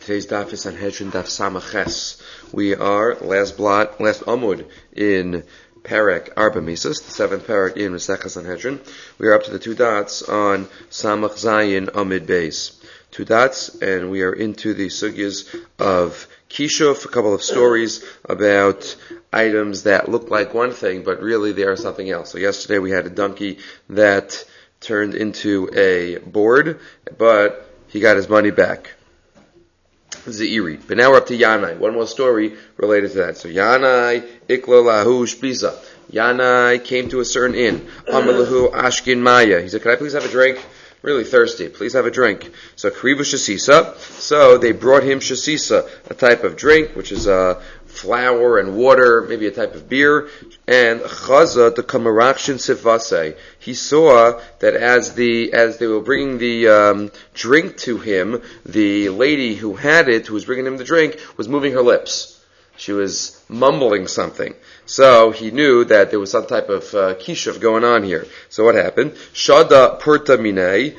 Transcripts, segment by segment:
Today's daf is Sanhedrin daf Samaches. We are last Amud in Perek Arba Mises, the seventh Perek in Masechah Sanhedrin. We are up to the two dots on Samach Zayin Amid Beis. Two dots, and we are into the sugyas of Kishuf, a couple of stories about items that look like one thing, but really they are something else. So yesterday we had a donkey that turned into a board, but he got his money back. Zeiri. But now we're up to Yanai. One more story related to that. So Yanai, Iklo Lahu Shpisa. Yanai came to a certain inn. Amalahu Ashkin Maya. He said, "Can I please have a drink? Really thirsty. Please have a drink." So Krivu Shasisa. So they brought him Shasisa, a type of drink, which is flour and water, maybe a type of beer. And Chaza the Kamarakshin Sifase. He saw that as they were bringing the drink to him, the lady who had it, who was bringing him the drink, was moving her lips. She was mumbling something. So he knew that there was some type of kishuv going on here. So what happened? Shada Purta Minei.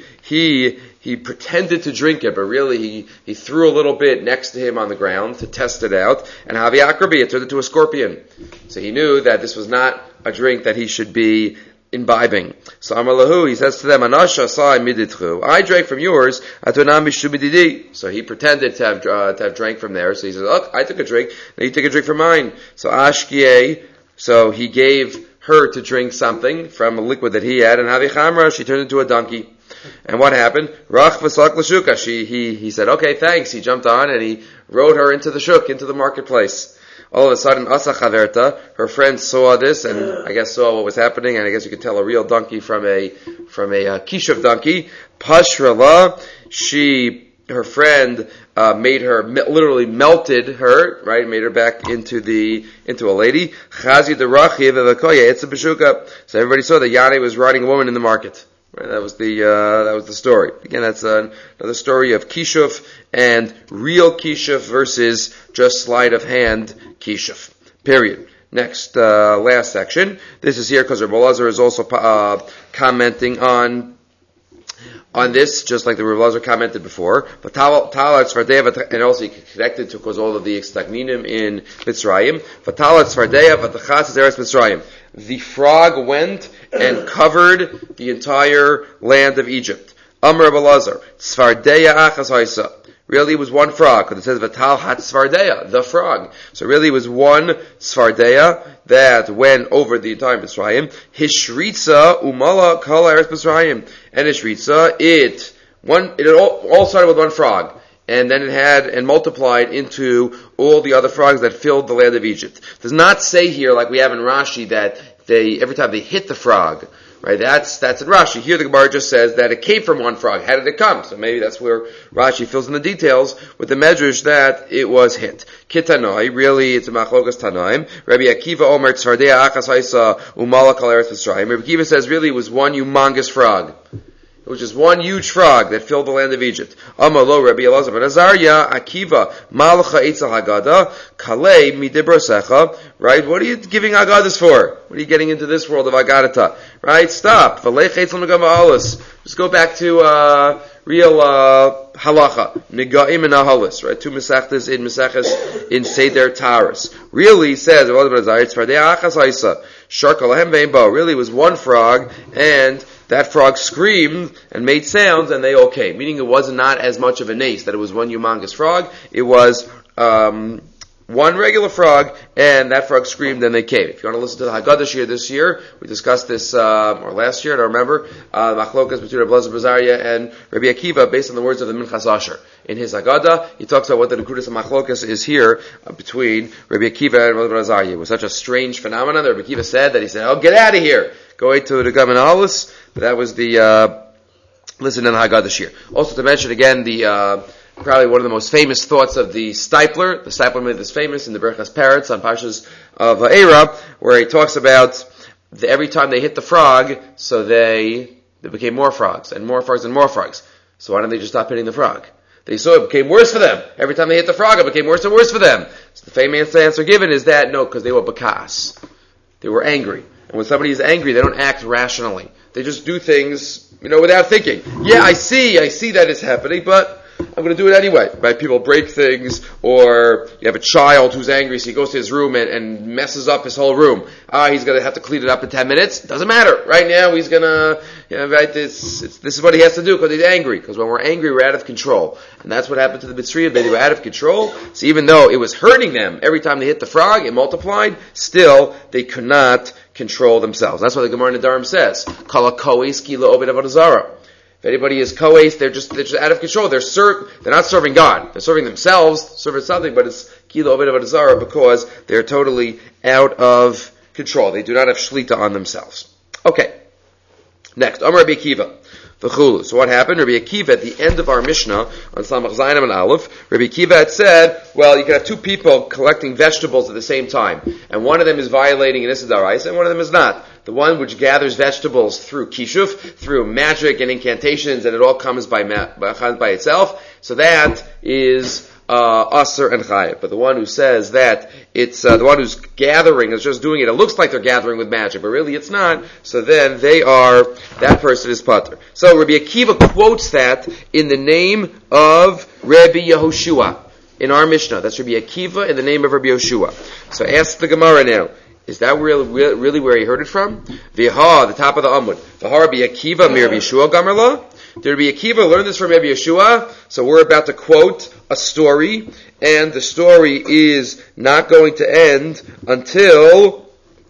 He pretended to drink it, but really he threw a little bit next to him on the ground to test it out. And Havi Akrabi, it turned into a scorpion. So he knew that this was not a drink that he should be imbibing. So Amalahu, he says to them, Anasha sai miditchu. I drank from yours, atonam mishubididi. So he pretended to have drank from there. So he says, "Oh, I took a drink, now you take a drink from mine." So Ashkie, so he gave her to drink something from a liquid that he had, and Havi Chamra, she turned into a donkey. And what happened? Rach v'salak l'shuka. He said, "Okay, thanks." He jumped on and he rode her into the shuk, into the marketplace. All of a sudden, Asa Chaverta, her friend saw this, and I guess saw what was happening, and I guess you could tell a real donkey from a kishuv donkey. Pashrala, her friend made her, literally melted her, right? Made her back into a lady. Chazi derachiv v'vakoya, it's a beshuka. So everybody saw that Yanai was riding a woman in the market. Right, that was the story. Again, that's another story of Kishuf and real Kishuf versus just sleight of hand Kishuf. Period. Next, last section. This is here because Rabbi Elazar is also commenting on this, just like the Rabbi Elazar commented before. But and also he connected to cause all of the Extagninim in Mitzrayim. The frog went and covered the entire land of Egypt. Amr Rabbi Elazar, Tzvardeya achas haisa. Really it was one frog, because it says Vatal hat Tzvardeya, the frog. So really it was one Tzvardeya that went over the entire Mitzrayim. Hishritza umala kol eretz Mitzrayim. And Hishritza, it all started with one frog. And then it had and multiplied into all the other frogs that filled the land of Egypt. It does not say here, like we have in Rashi, that every time they hit the frog, right? That's in Rashi. Here the Gemara just says that it came from one frog. How did it come? So maybe that's where Rashi fills in the details with the medrash that it was hit. Kitanoi, really it's a machlokas tanoim. Rabbi Akiva Omer Tzvardeya achas haisa umala kol eretz Mitzrayim. Rabbi Akiva says really it was one humongous frog. It was just one huge frog that filled the land of Egypt. Amalo Rabbi Elazar ben Azariah Akiva Malcha Eitzel Haggadah Kalei Midibrosecha. Right? What are you giving Haggadahs for? What are you getting into this world of Haggadah? Right? Stop. Valech Eitzel Megama Alis. Just go back to real halacha. Megaim and Ahalis. Right? Two Mesechtes in Meseches in Seder Taras. Really says Rabbi Elazar ben Azariah Tzvardeya achas haisa Shark Alahem Vein Bo. Really it was one frog, and that frog screamed and made sounds, and they all came. Meaning it was not as much of a nace that it was one humongous frog. It was one regular frog, and that frog screamed and they came. If you want to listen to the Haggadah Shir this year, we discussed this, or last year, I don't remember, Machlokas between Rabbi Elazar ben Azariah and Rabbi Akiva based on the words of the Minchas Asher. In his Haggadah, he talks about what the Nekudas of Machlokas is here between Rabbi Akiva and Rabbi Elazar ben Azariah. It was such a strange phenomenon that Rabbi Akiva said, "Oh, get out of here! Go away to the Gaman Alis." But that was the listen in the Haggadah Shir. Also to mention again probably one of the most famous thoughts of the Stipler. The Stipler made this famous in the Berachas Parrots on Parshas of Eira, where he talks about every time they hit the frog, so they became more frogs and more frogs and more frogs. So why don't they just stop hitting the frog? They saw it became worse for them. Every time they hit the frog, it became worse and worse for them. So the famous answer given is that no, because they were bakas. They were angry. And when somebody is angry, they don't act rationally. They just do things, without thinking. Yeah, I see that it's happening, but I'm going to do it anyway, right? People break things, or you have a child who's angry, so he goes to his room and messes up his whole room. He's going to have to clean it up in 10 minutes. Doesn't matter. Right now, he's going to, right, this is what he has to do because he's angry. Because when we're angry, we're out of control. And that's what happened to the Mitzrayim. They were out of control. So even though it was hurting them every time they hit the frog, it multiplied, still, they could not control themselves. That's what the Gemara in Nedarim says. Kala koes kila obed avodah zarah. If anybody is koes, they're just out of control. They're not serving God. They're serving themselves, serving something, but it's kila obed avodah zarah because they're totally out of control. They do not have shlita on themselves. Okay. Next, Amar Rabbi Akiva. V'chulu. So what happened? Rabbi Akiva, at the end of our Mishnah, on Samach Zayin and Aleph, Rabbi Akiva had said, well, you can have two people collecting vegetables at the same time, and one of them is violating an Issa D'Oraisa, and one of them is not. The one which gathers vegetables through kishuf, through magic and incantations, and it all comes by itself, so that is Aser and Chayev. But the one who says that it's the one who's gathering is just doing it. It looks like they're gathering with magic, but really it's not. So then that person is pater. So Rabbi Akiva quotes that in the name of Rabbi Yehoshua in our Mishnah. That's Rabbi Akiva in the name of Rabbi Yehoshua. So ask the Gemara now. Is that really where he heard it from? V'ha, the top of the Amud. V'ha Rabbi Akiva mir Rabbi Yehoshua Gamarla. Did Rabbi Akiva learn this from Rabbi Yehoshua? So we're about to quote a story, and the story is not going to end until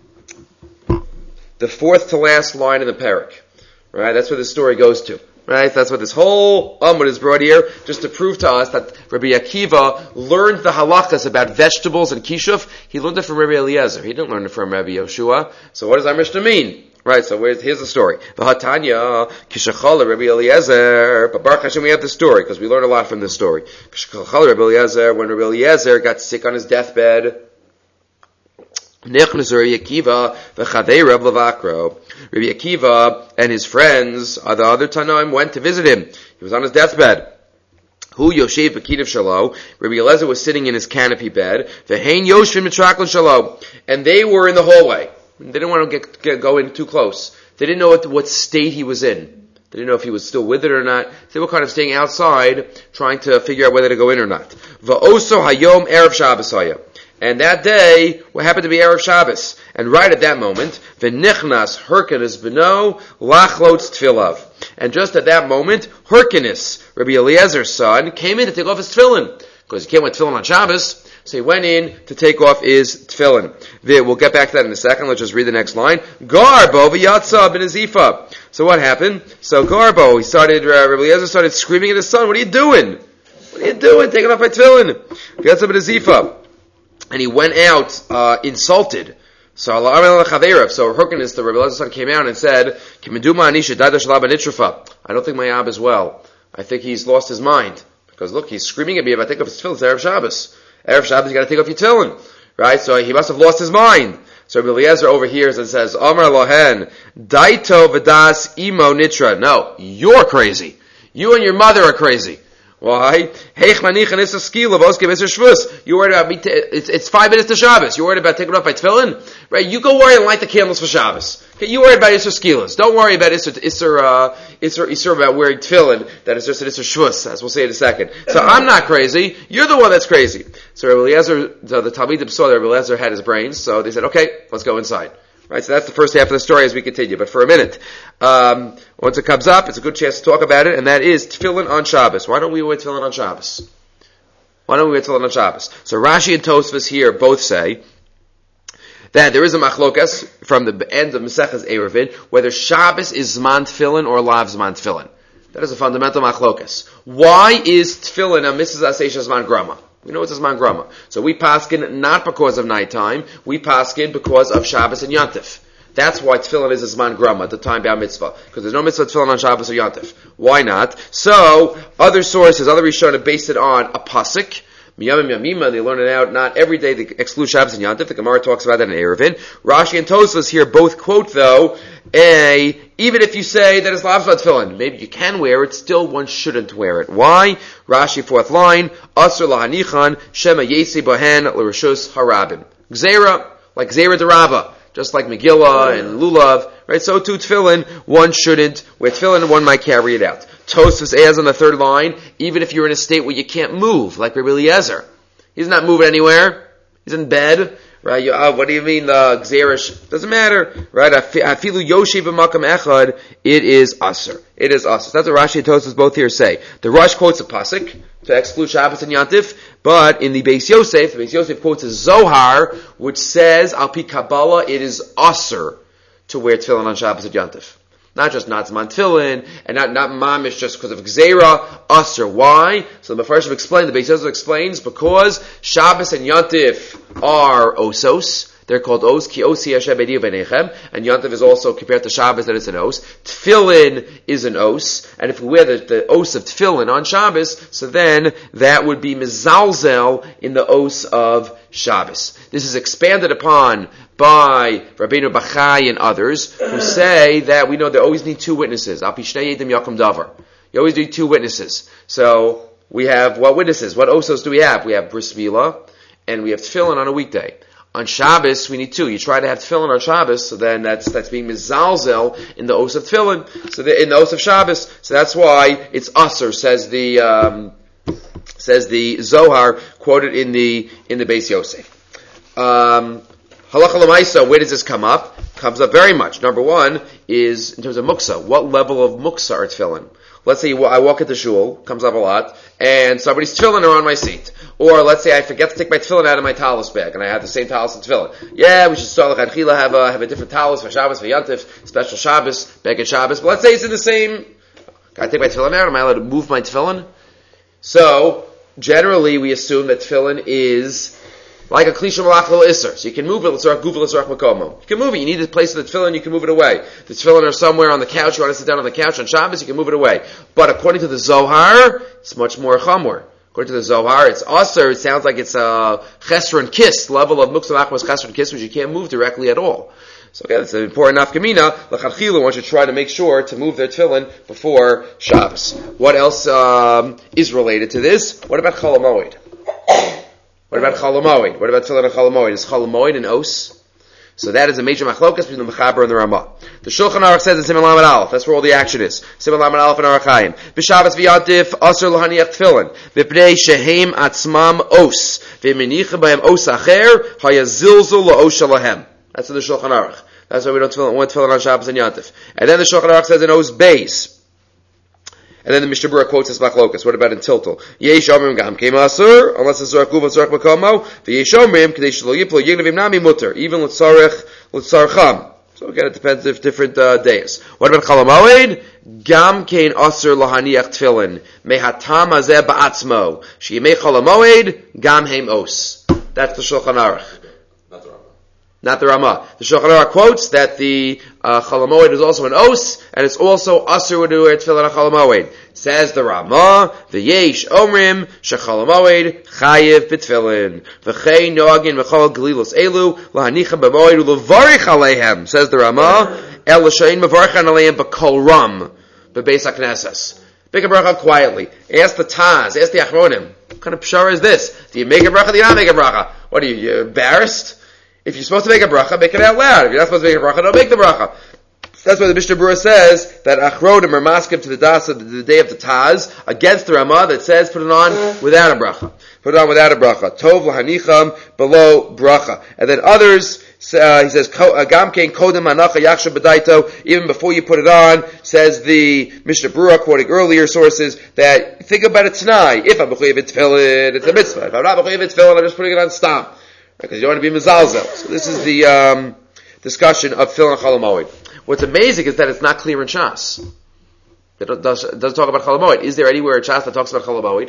the fourth to last line in the parak. Right? That's where the story goes to. Right? That's what this whole Amud is brought here, just to prove to us that Rabbi Akiva learned the halachas about vegetables and kishuf. He learned it from Rabbi Eliezer. He didn't learn it from Rabbi Yehoshua. So what does our Mishnah mean? Right, so here's the story. V'hatanya, kishachala Rabbi Eliezer. But Baruch Hashem, we have the story, because we learn a lot from this story. Kishachala Rabbi Eliezer, when Rabbi Eliezer got sick on his deathbed, Nechnas Rabbi Akiva, v'chadei Reb Levakro. Rabbi Akiva and his friends, the other Tanaim, went to visit him. He was on his deathbed. Hu Yoshev B'Kidav Shalo. Rabbi Eliezer was sitting in his canopy bed. V'hein Yoshvim Mitraklin Shalo. And they were in the hallway. They didn't want to go in too close. They didn't know what state he was in. They didn't know if he was still with it or not. They were kind of staying outside, trying to figure out whether to go in or not. Va'oso hayom erev Shabbos haya. And that day, what happened to be Erev Shabbos? And right at that moment, v'nichnas Hyrcanus beno lachlotz tfilav. And just at that moment, Hyrcanus, Rabbi Eliezer's son, came in to take off his tefillin. Because he can't wear tefillin on Shabbos. So he went in to take off his tefillin. We'll get back to that in a second. Let's just read the next line. Garbo v'yatsa ben Azifa. So what happened? So Garbo, Rabbi Eliezer started screaming at his son, what are you doing? What are you doing? Taking off my tefillin. V'yatsa ben Azifa. And he went out insulted. So Hyrcanus, the Rabbi Eliezer son, came out and said, I don't think my Ab is well. I think he's lost his mind. Because look, he's screaming at me if I take off his tefillin. It's Erev Shabbos. Erev Shabbos, you got to take off your tefillin. Right? So he must have lost his mind. So Rabbi Eliezer overhears and says, Amar lohen, daito v'das imo nitra. No, you're crazy. You and your mother are crazy. Why? You worried about me? It's 5 minutes to Shabbos. You worried about taking off my tefillin? Right? You go worry and light the candles for Shabbos. Okay, you worried about Isser Skilas. Don't worry about Isser about wearing tefillin. That is just an Isser Shvus, as we'll say in a second. So I'm not crazy. You're the one that's crazy. So Rabbi Eliezer, the Talmidim saw that Rabbi Eliezer had his brains, so they said, okay, let's go inside. Right, so that's the first half of the story as we continue. But for a minute, once it comes up, it's a good chance to talk about it, and that is tefillin on Shabbos. Why don't we wear tefillin on Shabbos? Why don't we wear tefillin on Shabbos? So Rashi and Tosfos here both say that there is a machlokas from the end of Maseches Eruvin whether Shabbos is Zman tefillin or Lav Zman tefillin. That is a fundamental machlokas. Why is tefillin a Mrs. Asesha Zman Grama? We know it's a Zman Grama. So we paskin not because of nighttime, we paskin because of Shabbos and Yontif. That's why tefillin is a Zman Grama, the time bound mitzvah. Because there's no mitzvah tefillin on Shabbos or Yontif. Why not? So, other sources, other Rishonim based it on a pasuk. Miyamim Yamima, they learn it out, not every day, they exclude Shabbos and Yontif. The Gemara talks about that in Eruvin. Rashi and Tosfos here both quote, though, even if you say that it's Lav Zman tefillin, maybe you can wear it, still one shouldn't wear it. Why? Rashi, 4th line, Asr lahanichan, Shema Yesi Bohen, L'Rishus Harabim. Gzeira, like Gzeira Derava, just like Megillah and Lulav, right? So too tefillin, one shouldn't wear tefillin, one might carry it out. Tosfos adds on the third line, even if you're in a state where you can't move, like Rabbi Eliezer. He's not moving anywhere. He's in bed. Right? What do you mean the Gzeirish? Doesn't matter. Right? Afilu Yoshi b'makam echad, it is Aser. It is Aser. That's what Rashi and Tosfos both here say. The Rosh quotes a pasuk to exclude Shabbos and Yantif, but in the Beis Yosef quotes a Zohar, which says, Al Pi Kabbalah, it is Aser to wear tefillin on Shabbos and Yantif. Not just not Zman Tefillin, and not mamish just because of Gzeira, Aser. Why? So the Mefarshim explain, the Beis Yosef explains, because Shabbos and Yantif are Osos. They're called Os, Ki Osi Hashem B'di V'nechem, and Yantif is also compared to Shabbos that it's an Os. Tefillin is an Os, and if we wear the Os of Tefillin on Shabbos, so then that would be Mizalzel in the Os of Shabbos. This is expanded upon by Rabbeinu Bachai and others who say that we know they always need two witnesses. Al Pi Shnei Yedim Yakum Davar. You always need two witnesses. So we have what witnesses? What Osos do we have? We have Bris Milah and we have Tefillin on a weekday. On Shabbos, we need two. You try to have Tefillin on Shabbos, so then that's being Mizalzel in the Os of Tefillin, in the Os of Shabbos. So that's why it's Aser, says the Zohar, quoted in the Beis Yosef. Halacha L'maisa, where does this come up? Comes up very much. Number one is, in terms of muksa, what level of muksa are tefillin? Let's say I walk into shul, comes up a lot, and somebody's tefillin are on my seat. Or let's say I forget to take my tefillin out of my talis bag, and I have the same talis and tefillin. Yeah, we should start like Anchila, have a different talis for Shabbos, for Yantif, special Shabbos, Beged Shabbos. But let's say it's in the same, can I take my tefillin out? Am I allowed to move my tefillin? So, generally we assume that tefillin is like a klisha malach lo iser. So you can move it, l'tzarach gufa, l'tzarach makomo. You can move it. You need a place for the tefillin, you can move it away. The tefillin are somewhere on the couch, you want to sit down on the couch on Shabbos, you can move it away. But according to the Zohar, it's much more chamor. According to the Zohar, it's aser. It sounds like it's a chesron kiss, level of muksa machmas chesron kiss, which you can't move directly at all. So again, it's an important nafkamina. L'chadchila, one should try to make sure to move their tefillin before Shabbos. What else is related to this? What about Chol HaMoed? What about Chol HaMoed? What about tefillin and Chol HaMoed? Is Chol HaMoed an os? So that is a major machlokas between the Mechaber and the Ramah. The Shulchan Aruch says in Siman Lamed Aleph, that's where all the action is. Siman Lamed Aleph and Aruch Chaim. B'Shabbos v'Yantif, Aser l'haniach tefillin. V'pnei shehem atzmam os. V'menicha b'hem os acher, hayazilzul la'os shalahem. That's in the Shulchan Aruch. That's why we don't want tefillin on Shabbos and Yantif. And then the Shulchan Aruch says in os beis. And then the Mishnah Berurah quotes this machlokas. What about in Tiltal? Yesh omrim gam keim asur, unless it's zarach guva, zarach makomo. V'yesh omrim, k'dei shelo yiplo yignav nami mutter. Even l'tzarcham. So again, it depends if different days. What about Chol HaMoed? Gam kein asur lahaniach tefillin. Mehatam hazeh ba'atzmo. Sheyimei Chol HaMoed, gam heim os. That's the Shulchan Aruch. Not the Ramah. The Shulchan Aruch quotes that the Chol HaMoed is also an os, and it's also asur to wear tefillin on Chol HaMoed. Says the Ramah, the Yesh Omrim, Shechol HaMoed, Chayiv B'tefillin, V'chei Noagin V'chol Gelilos Elu, L'hanicha B'moed U'levarich Aleihem. Says the Ramah, El L'shayin Mevarchan Aleihem B'kol Ram, B'beis HaKnesses. Make a bracha quietly. Ask the Taz, ask the Achronim. What kind of pshara is this? Do you make a bracha, do you not make a bracha? What are you're embarrassed? If you're supposed to make a bracha, make it out loud. If you're not supposed to make a bracha, don't make the bracha. That's why the Mishnah Berurah says that Achronim are maskim to the das of the day of the Taz against the Ramah that says put it on without a bracha. Put it on without a bracha. Tov lahanicham below bracha. And then others, he says, Gamkein kodem hanacha yaksha b'daito, even before you put it on, says the Mishnah Berurah, quoting earlier sources, that think about it tonight. If I'm b'chuyev tefillin, it's a mitzvah. If I'm not b'chuyev tefillin, I'm just putting it on stam. Because you don't want to be mezalzel. So this is the discussion of tefillin Chol HaMoed. What's amazing is that it's not clear in Shas. It doesn't talk about Chol HaMoed. Is there anywhere in Shas that talks about Chol HaMoed?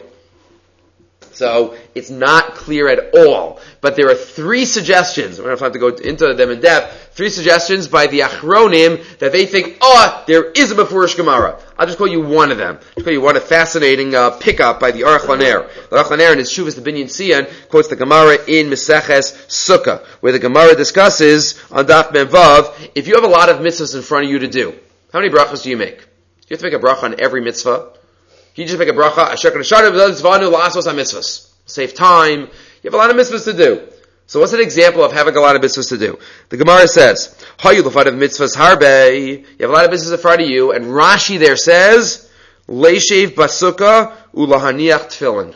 So it's not clear at all. But there are three suggestions. We're going to have to go into them in depth. Three suggestions by the Achronim that they think, there is a Mefurish Gemara. I'll just call you one of them. I'll call you one, a fascinating pickup by the Aruch LaNer. The Aruch LaNer in his Shuvas the Binyan Siyan quotes the Gemara in Meseches Sukkah, where the Gemara discusses on Daf Mem Vav, if you have a lot of mitzvahs in front of you to do, how many brachas do you make? Do you have to make a bracha on every mitzvah? You just make a bracha, Asher Kadashanu V'Zvanu La'asos HaMitzvahs. Save time. You have a lot of mitzvahs to do. So what's an example of having a lot of mitzvahs to do? The Gemara says, Hayu l'fad of mitzvahs harbe. You have a lot of mitzvahs in front of you, and Rashi there says, Leishev basukah ulahaniach tefillin.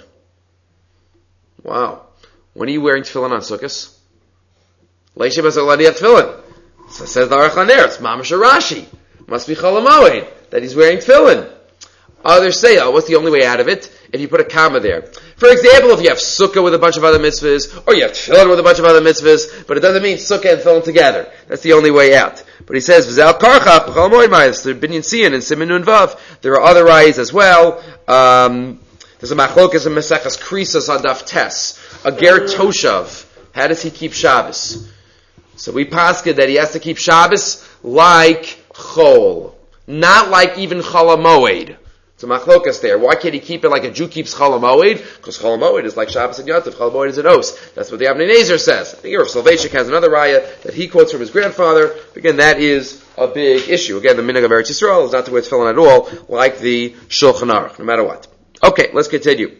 Wow. When are you wearing tefillin on Sukkos? Leishev basukah ulahaniach tefillin. So says the Aruch LaNer, it's Mamash Rashi. Must be Chol HaMoed that he's wearing tefillin. Others say, what's the only way out of it? If you put a comma there. For example, if you have sukkah with a bunch of other mitzvahs, or you have tefillin with a bunch of other mitzvahs, but it doesn't mean sukkah and tefillin together. That's the only way out. But he says, V'zal karchach, b'chol moed ma'is, the binyan siyan and siman nun vav. There are other rayas as well. There's a machlokas and mesechas krisas on daf tes. A ger toshav. How does he keep Shabbos? So we paskin that he has to keep Shabbos like chol. Not like even chol hamoed. So machlokas there. Why can't he keep it like a Jew keeps Chol HaMoed? Because Chol HaMoed is like Shabbos and Yontif. Chol HaMoed is an os. That's what the Avnei Nezer says. I think Rav Soloveitchik has another raya that he quotes from his grandfather. Again, that is a big issue. Again, the minhag of Eretz Yisrael is not to wear tefillin at all, like the Shulchan Aruch, no matter what. Okay, let's continue.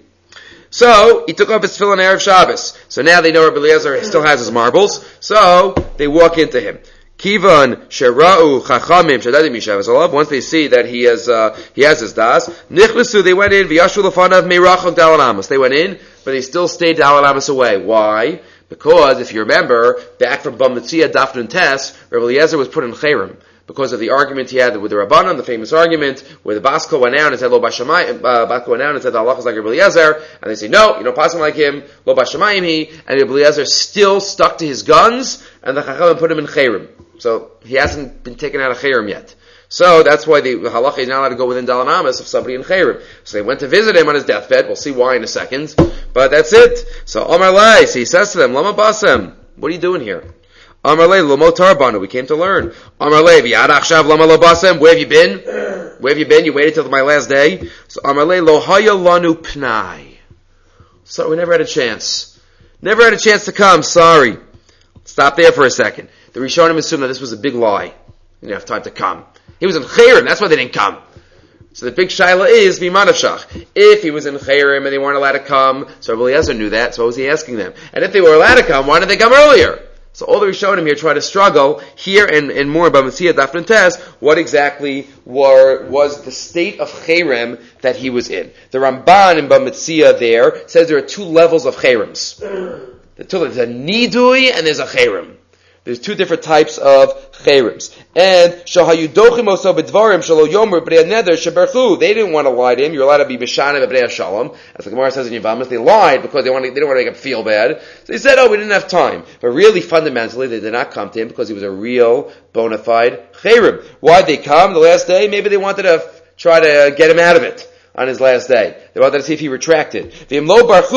So, he took off his tefillin Erev Shabbos. So now they know Rabbi Eliezer still has his marbles. So, they walk into him. Kivan shera'u chachamim shadadim yishavas alav. Once they see that he has his das, nichlesu, they went in v'yashu lefanav meirachok dalan amos. They went in, but they still stayed dalan amos away. Why? Because if you remember, back from Bamitzia Daf Nun Tes, Rabbi Eliezer was put in Cherem because of the argument he had with the Rabbanan, the famous argument where the Basko went out and said Lo Bashamayim, Basko went out and said the halachah is like Rabbi Eliezer, and they say no, you don't pass him like him, Lo Bashamayim he, and Rabbi Eliezer still stuck to his guns, and the Chachamim put him in Cherem. So he hasn't been taken out of Cherem yet. So that's why the halacha is not allowed to go within Dalan Amos of somebody in Cherem. So they went to visit him on his deathbed. We'll see why in a second. But that's it. So Amar Lai, so he says to them, Lama Basem, what are you doing here? Amar Lai, Lomo Tarbanu, we came to learn. Amar Lai, V'yad Achshav Lama Lo Basem, where have you been? Where have you been? You waited till my last day? So Amar Lai, Lo Haya Lanu Pnai. So we never had a chance. Never had a chance to come, sorry. Stop there for a second. The Rishonim assumed that this was a big lie. He didn't have time to come. He was in Cherem, that's why they didn't come. So the big shaila is, Mimanavshach. If he was in Cherem and they weren't allowed to come, so Rabbi Eliezer knew that, so what was he asking them? And if they were allowed to come, why didn't they come earlier? So all the Rishonim here try to struggle, here and more about Bamitzia Daf Nun Tes, what exactly was the state of Cherem that he was in. The Ramban in Bamitzia there says there are two levels of Cherems. There's a Nidui and there's a Cherem. There's two different types of cherems. And shahayudochim oso bedvarim shalo yomer b'nei neder sheberchu. They didn't want to lie to him. You're allowed to be b'shana b'nei shalom. As the Gemara says in Yevamos, they lied because they didn't want to make him feel bad. So they said, we didn't have time. But really, fundamentally, they did not come to him because he was a real, bona fide cherem. Why'd they come the last day? Maybe they wanted to try to get him out of it on his last day. They wanted to see if he retracted. If it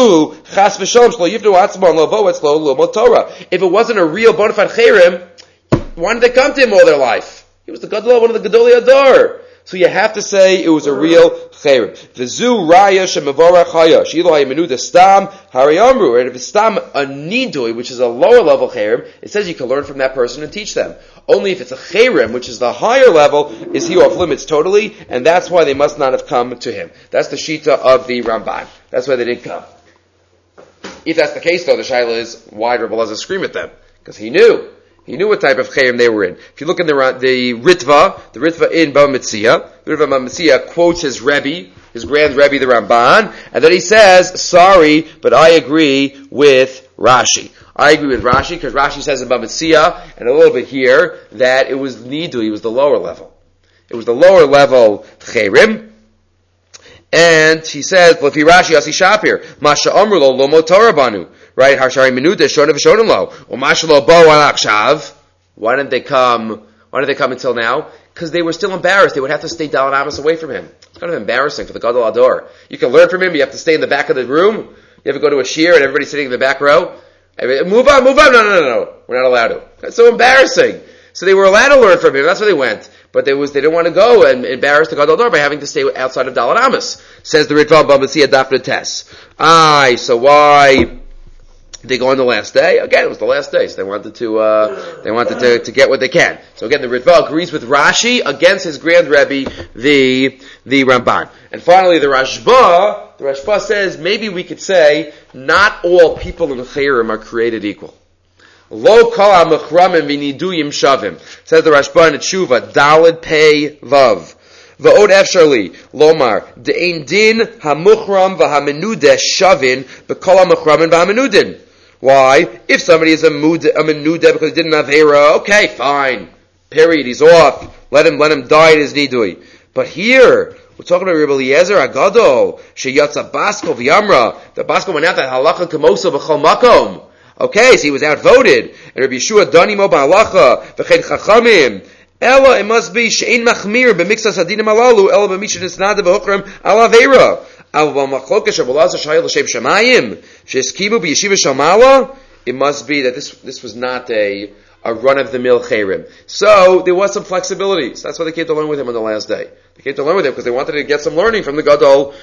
wasn't a real bona fide cherem, why did they come to him all their life? He was the Gadol, one of the Gedolei Adar. So you have to say it was a real cherem. V'zu raya shemavorach haya sheilo hayemenu destam hariyamru. And if it's stam a nidui, which is a lower level cherem, it says you can learn from that person and teach them. Only if it's a cherem, which is the higher level, is he off limits totally, and that's why they must not have come to him. That's the shita of the Ramban. That's why they didn't come. If that's the case, though, the shaila is why did Rabbi Eliezer scream at them? Because he knew. He knew what type of cherem they were in. If you look in the Ritva in Bava Metzia, the Ritva Bava Metzia quotes his Rebbe, his grand Rebbe, the Ramban, and then he says, sorry, but I agree with Rashi. I agree with Rashi, because Rashi says in Bava Metzia, and a little bit here, that it was Nidui, it was the lower level. It was the lower level cherem. And he says, Lafi Rashi Asi Shapir, Masha Amrulo Lo Motorabanu. Right? Harshari Minuta Shona V'Shona Lo. Or Masha Lo Bo Alakshav. Why didn't they come until now? Because they were still embarrassed. They would have to stay Dalan Amos away from him. It's kind of embarrassing for the Gadol Ador. You can learn from him, you have to stay in the back of the room. You ever go to a shiur and everybody's sitting in the back row? Move on. No. We're not allowed to. That's so embarrassing. So they were allowed to learn from him. That's where they went. But they didn't want to go and embarrass the Gadol Ador by having to stay outside of Dalan Amos. Says the Ritva Bava Metzia Daf Nun Tes. So why they go on the last day? Again, it was the last day, so they wanted to get what they can. So again, the Ritva agrees with Rashi against his grand Rebbe, the Ramban. And finally, the Rashba says maybe we could say not all people in Cherem are created equal. Lo kol ha'mechramim v'niduyim shavim. Says the Rashba in Tshuva, Daled Pei Vav. Va'od efsharli lomar de'ein din hamuchram v'hamenudeh shavin b'kol hamuchramin v'hamenudin. Why? If somebody is a menudeh because he didn't have hera, okay, fine. Period. He's off. Let him die in his nidui. But here, we're talking about Rabbi Eliezer Agadol, sheyatza basko v'yamra. The basko went out that halacha kamosa b'chol makom. Okay, so he was outvoted. And Rabbi Yeshua danimo b'halacha v'chen chachamim. Ella, it must be she'ein machmir b'mixas hadinim alalu. Ella b'misha nisnada b'hukram ala veira. Al b'machloka shabalaza shayel l'shem shamayim she'eskimu b'yeshiva shamala. It must be that this was not a run-of-the-mill chayrim. So, there was some flexibility. So that's why they came to learn with him on the last day. They came to learn with him because they wanted to get some learning from the Gadol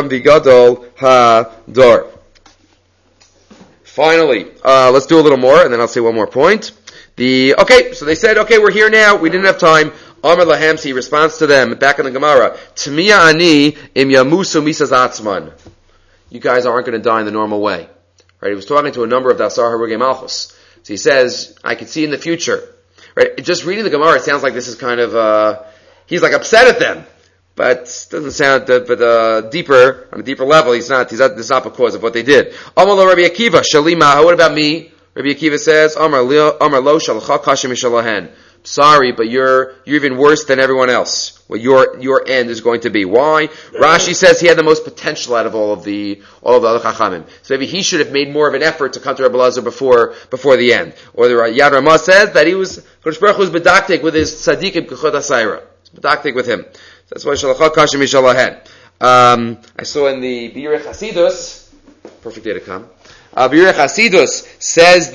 Hador. Finally, let's do a little more, and then I'll say one more point. So they said, okay, we're here now. We didn't have time. Amar lahem, he responds to them, back in the Gemara, Tmiya ani im yamusu misas atzman. You guys aren't going to die in the normal way. Right? He was talking to a number of Dasar Harugei Malchus. So he says, I can see in the future. Right? Just reading the Gemara, it sounds like this is kind of, he's like upset at them. But doesn't sound, but on a deeper level, this is not because of what they did. Amar lo Rabbi Akiva, Shalima, what about me? Rabbi Akiva says, Amar lo shalcha kashim mishalahen. Sorry, but you're even worse than everyone else. What your end is going to be. Why? Rashi says he had the most potential out of all of the other chachamim. So maybe he should have made more of an effort to come to Rabbi Elazar before the end. Or the Yad Ramah says that Kodesh Baruch Hu was bedaktik with his tzaddikim k'chod asayra. Bedaktik with him. That's why shalachah kashim mishalahen. I saw in the Birei Chasidus, perfect day to come. Birei Chasidus says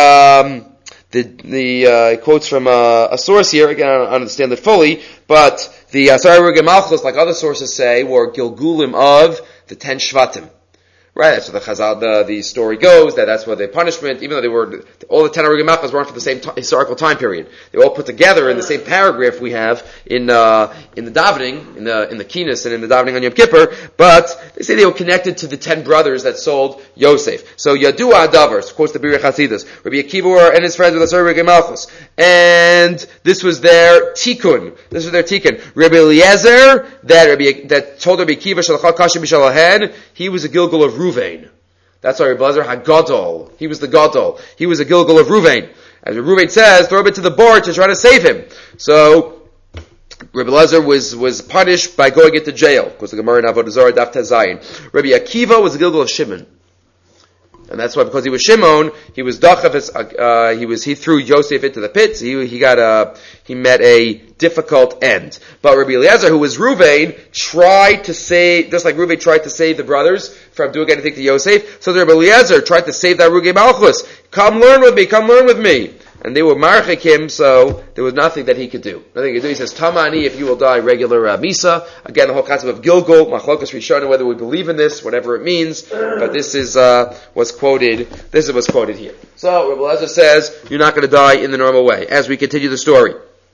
the quotes from a source here. Again, I don't understand it fully, but the Dasar Harugei Malchus, like other sources say, were Gilgulim of the 10 Shvatim. Right, that's what the story goes, that's what the punishment, even though all the 10 Harugei Malchus weren't for the same historical time period. They all put together in the same paragraph we have in the davening, in the Kinas and in the davening on Yom Kippur, but they say they were connected to the 10 brothers that sold Yosef. So Yadua Adavar, quotes the Birei Chasidus, Rabbi Akiva and his friends with the Dasar Harugei Malchus. And this was their tikkun. Rabbi Eliezer, that told Rabbi Akiva, Shalachah Kashim B'Shalahen, he was a Gilgal of Ruvain. That's why Rabbi Eliezer HaGadol. He was the Gadol. He was a Gilgal of Ruvain. As Ruvain says, throw him into the bar to try to save him. So, Rabbi Eliezer was punished by going into jail, because the Gemara in Avodah Zarah Daf Tezayin. Rabbi Akiva was a Gilgal of Shimon. And that's why, because he was Shimon, he was Dachaf, he threw Yosef into the pit, he met a difficult end. But Rabbi Eliezer, who was Ruvain, tried to save, just like Ruvain tried to save the brothers from doing anything to Yosef, so Rabbi Eliezer tried to save that Harugei Malchus. Come learn with me. And they were marchik him, so there was nothing that he could do. Nothing he could do. He says, Tamani, if you will die regular Misa. Again, the whole concept of Gilgal, Machlokas Rishonim, whether we believe in this, whatever it means. But this is what's quoted here. So, Rabbi Eliezer says, you're not going to die in the normal way. As we continue the story.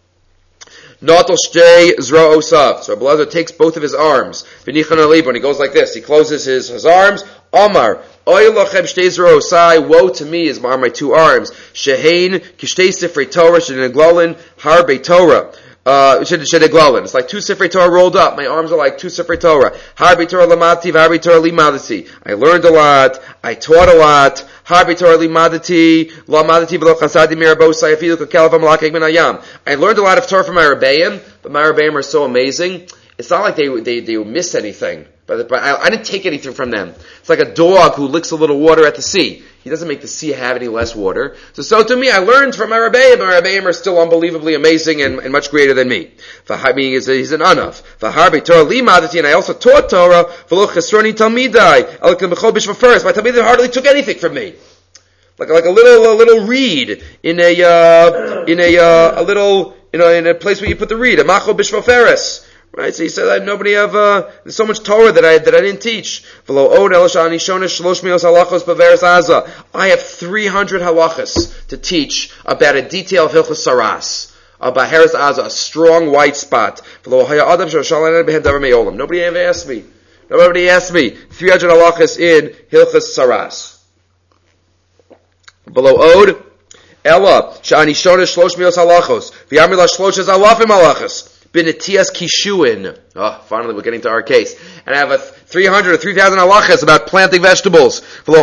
Natal shtei zro osav. So Rabbi Eliezer takes both of his arms. V'nichan alib, when he goes like this, he closes his arms. Omar, oy lochem shtei zro osai, woe to me are my two arms. Shehein kishtei sifrei Torah, shedeglalin harbe Torah. Shedeglalin. It's like two sifrei Torah rolled up. My arms are like two sifrei Torah. Harbe Torah lamati, harbe Torah limadati. I learned a lot. I taught a lot. Harbe Torah limadati, lamadati v'lo chasadi mirabosai afilu kakelav amalak ben ayam. I learned a lot of Torah from my Rebbeim, but my Rebbeim are so amazing. It's not like they miss anything. But I didn't take anything from them. It's like a dog who licks a little water at the sea. He doesn't make the sea have any less water. So to me, I learned from my Rebbeim. My Rebbeim are still unbelievably amazing and much greater than me. He's an anav. V'harbe Torah limadati, and I also taught Torah. V'lo chesroni talmidai. Elikim b'chol bishva first. My talmidim hardly took anything from me. Like a little reed in a place where you put the reed. A macho bishva feres. Right, so he said, there's so much Torah that I didn't teach. I have 300 halachas to teach about a detail of Hilchos Saras, about Heres Aza, a strong white spot. Nobody ever asked me. 300 halachas in Hilchos Saras. Below Od, Ella, Shani Shona Shlosh Mios halachos, V'yamila Shloshes Alafim halachas. Benetias Kishuin. Oh, finally we're getting to our case. And I have 300 or 3,000 halachas about planting vegetables.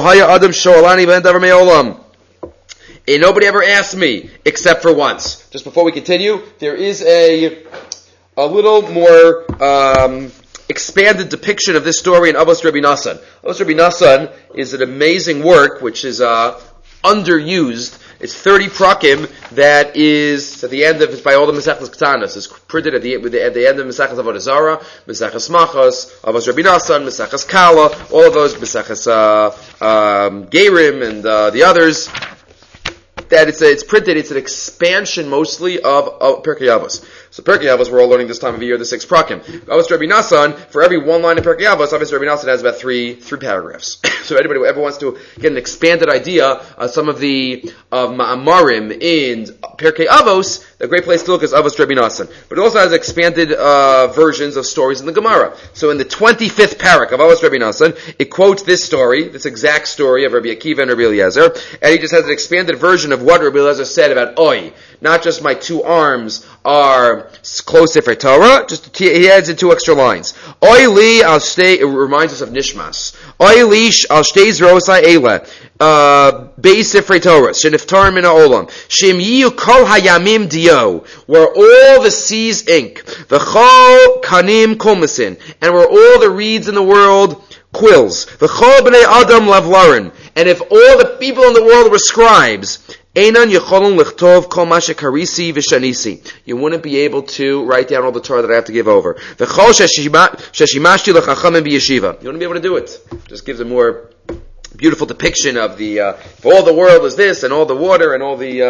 And nobody ever asked me, except for once. Just before we continue, there is a little more expanded depiction of this story in Avos Rabbi Nassan. Avos Rabbi Nassan is an amazing work, which is underused. It's 30 prakim that is at the end of, it's by all the Mesechus Ketanos. It's printed at the end of Mesechus Avodah Zarah, Mesechus Machos, Avos Rabbi Nassan, Mesechus Kala, all of those, Mesechus Gerim and the others. That it's printed, it's an expansion mostly of Pirkei Avos. So Pirkei Avos, we're all learning this time of year, the 6 prakim. Avos Rabbi Nassan, for every one line in Pirkei Avos, obviously Rabbi Nassan has about three paragraphs. So anybody who ever wants to get an expanded idea of some of the Ma'amarim in Pirkei Avos, a great place to look is Avos Rabbi Nassan. But it also has expanded versions of stories in the Gemara. So in the 25th parak of Avos Rabbi Nassan, it quotes this story, this exact story of Rabbi Akiva and Rabbi Eliezer, and he just has an expanded version of what Rabbi Eliezer said about Oi. Not just my 2 arms are close to Torah, just he adds in 2 extra lines. Oi li al shtei, it reminds us of Nishmas. Oi li al shtei zrosai eile, beis sifrei Torah, sheniftarim min ha'olam, shem yiyu kol hayamim dio, where all the seas ink, v'chol kanim kulmasin, and where all the reeds in the world quills, v'chol b'nei adam lavlarin, and if all the people in the world were scribes, you wouldn't be able to write down all the Torah that I have to give over. You wouldn't be able to do it. Just gives a more beautiful depiction of the if all the world is this and all the water and all the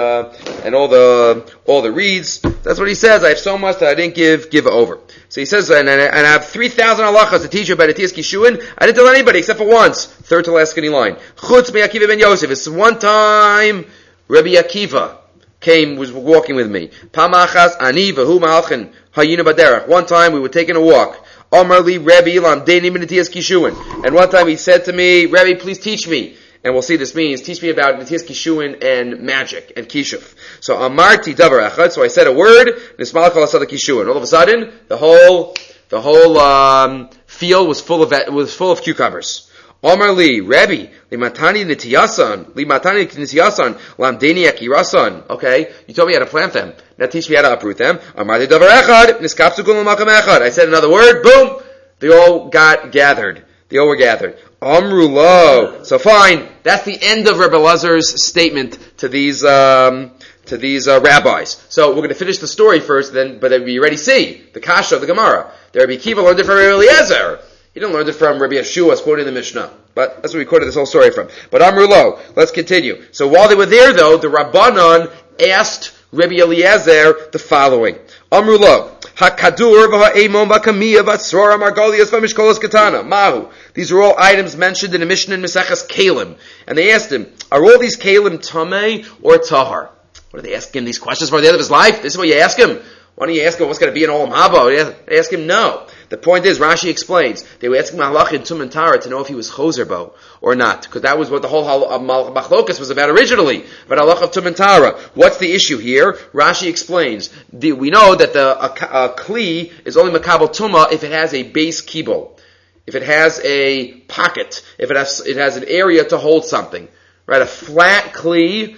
reeds. That's what he says. I have so much that I didn't give over. So he says, and I have 3,000 halachas to teach you about Etiyas Kishuin. I didn't tell anybody except for once. Third to last skinny line. Chutz me Akiva ben Yosef. It's one time Rabbi Akiva was walking with me. Pamachas ani v'hu ma'alchen hayinu baderach. One time we were taking a walk. Amar li Rabbi lamdeni min Etiyas Kishuin. And one time he said to me, Rabbi, please teach me. And we'll see this means, teach me about Etiyas Kishuin and magic and kishuf. So amarti davar echad. So I said a word. Nismal kol asad kishuin. All of a sudden, the whole field was full of cucumbers. Omar li, Rabbi, limatani nitiyasan, lamdeni akirasan. Okay, you told me how to plant them. Now teach me how to uproot them. Amar li davar echad, niskapsu kul makam echad. I said another word, boom! They all got gathered. They all were gathered. Amru lo. So fine, that's the end of Rabbi Elazar's statement to these rabbis. So we're going to finish the story first, but then we already see the kasha of the Gemara. The Rabbi Akiva learned it from Rabbi Eliezer. He didn't learn it from Rabbi Yeshua, as quoted in the Mishnah. But that's what we quoted this whole story from. But Amru lo. Let's continue. So while they were there, though, the Rabbanon asked Rabbi Eliezer the following. Amru lo. HaKadur v'ha'emon v'kamiyah v'atzrora margolias v'mishkolos katana. Mahu. These are all items mentioned in the Mishnah in Maseches Kalim. And they asked him, are all these Kalim tamei or tahar? What are they asking him these questions for the end of his life? This is what you ask him? Why don't you ask him what's going to be in Olam Haba? They ask him no. The point is, Rashi explains, they were asking Malach in Tum and Tara to know if he was Choserbo or not, because that was what the whole Machlokas was about originally, but Halach of Tum and Tara. What's the issue here? Rashi explains, we know that a Kli is only Makabel Tumah if it has a base kibble, if it has a pocket, if it has an area to hold something. Right, a flat kli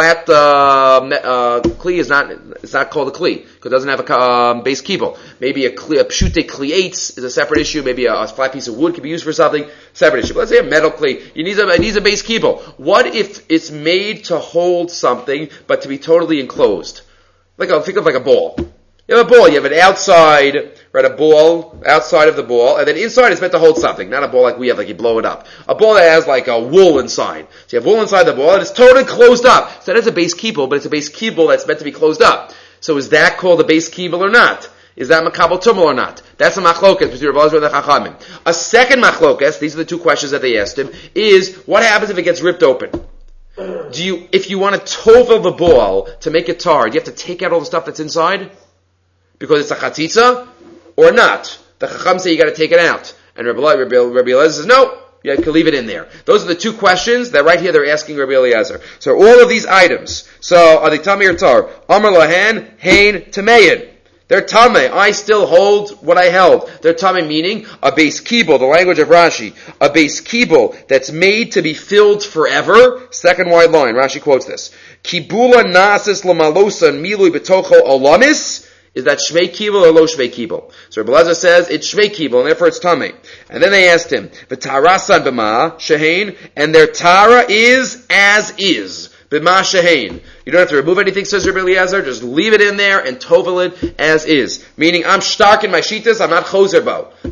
is not called a kli because it doesn't have a base kibble. Maybe a pshute kliates is a separate issue. Maybe a flat piece of wood can be used for something, separate issue. But let's say a metal kli, it needs a base kibble. What if it's made to hold something but to be totally enclosed? Think of a ball. You have a ball, you have an outside, right, a ball, outside of the ball, and then inside it's meant to hold something, not a ball like we have, like you blow it up. A ball that has like a wool inside. So you have wool inside the ball, and it's totally closed up. So that is a base kibble, but it's a base kibble that's meant to be closed up. So is that called a base kibble or not? Is that makabel tumah or not? That's a machlokas between Rabbi Elazar and the Chachamim. A second machlokas, these are the 2 questions that they asked him, is what happens if it gets ripped open? If you want to tovel the ball to make it tar, do you have to take out all the stuff that's inside? Because it's a chatzitza, or not? The Chacham say you got to take it out, and Rabbi Eliezer says no, you can leave it in there. Those are the 2 questions that right here they're asking Rabbi Eliezer. So all of these items. So are they tamei or tar? Amar lahan hein tamein. They're tameh. I still hold what I held. They're tameh meaning a base kibul, the language of Rashi, a base kibul that's made to be filled forever. Second wide line. Rashi quotes this. Kibula nasis lamalosa milui betocho olamis. Is that shvei kibul or lo shvei kibul? So Rebbe Elazar says it's shvei kibul, and therefore it's tameh. And then they asked him, v'tarasan b'ma shehein, and their tara is as is. B'ma shehein. You don't have to remove anything, says Rebbe Eliezer. Just leave it in there and tovel it as is. Meaning, I'm stark in my shitas. I'm not choser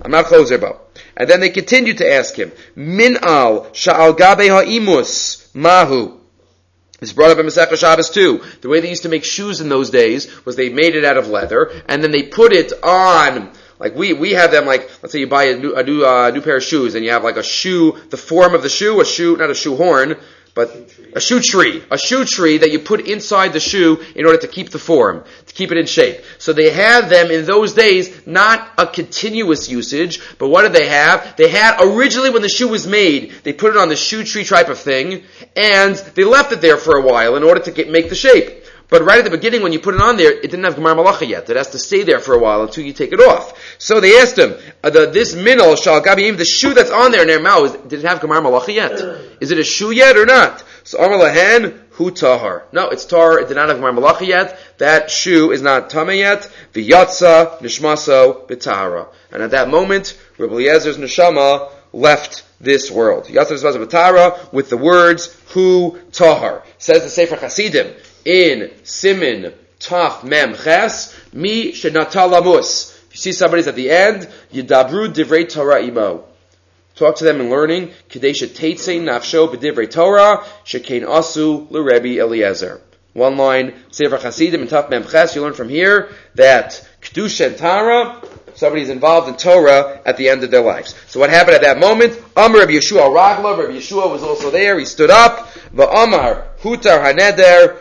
bo. And then they continued to ask him, min al sha'al gabe ha'imus mahu. It's brought up in Masechah Shabbos too. The way they used to make shoes in those days was they made it out of leather, and then they put it on. Like we have them. Like, let's say you buy a new pair of shoes, and you have like a shoe, the form of the shoe, not a shoehorn, but a shoe tree that you put inside the shoe in order to keep the form, to keep it in shape. So they had them in those days, not a continuous usage, but what did they have? They had, originally when the shoe was made, they put it on the shoe tree type of thing, and they left it there for a while in order to make the shape. But right at the beginning, when you put it on there, it didn't have Gemar Malacha yet. It has to stay there for a while until you take it off. So they asked him, this minol shal gabiyim, the shoe that's on there in their mouth, did it have Gemar Malacha yet? Is it a shoe yet or not? So Amar Lahen, hu tahar. No, it's tahar. It did not have Gemar Malacha yet. That shoe is not tameh yet. V'yatsa nishmaso b'tahara. And at that moment, Rebbe Eliezer's neshama left this world. Yatsa nishmaso b'tahara with the words hu tahar. Says the Sefer Chasidim in Simin Taf Mem Ches, Mi Shenata Lamus. If you see somebody's at the end, Yidabru Divrei Torah Imo. Talk to them in learning. Kadesh Teitze Nafsho B'Divrei Torah Shekein Asu L'Rebbe Eliezer. One line, Sefer Chasidim in Taf Mem Ches. You learn from here that Kedusha and Tara, somebody's involved in Torah at the end of their lives. So what happened at that moment? Amar Rabbi Yeshua Ragla. Rabbi Yeshua was also there. He stood up. V'Amar Hutar Haneder.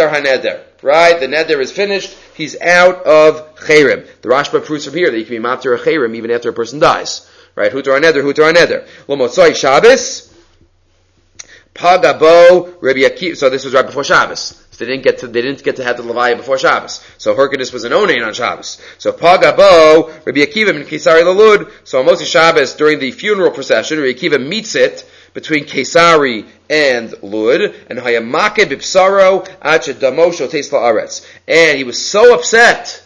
Right? The neder is finished. He's out of Cherem. The Rashba proves from here that you can be matir a Cherem even after a person dies. Right? Hutar Haneder. L'motzoi Shabbos. Pagabo Rabbi Akiva. So this was right before Shabbos. So they didn't get to have the Levaya before Shabbos. So Hyrcanus was an onain on Shabbos. So Pagabo Rabbi Akiva min Kesari Lalud. So on Moshe Shabbos during the funeral procession, Rabbi Akiva meets it between Kesari and Lud, and Hayamake Bipsaro Ache Damosho Tes La'aretz. And he was so upset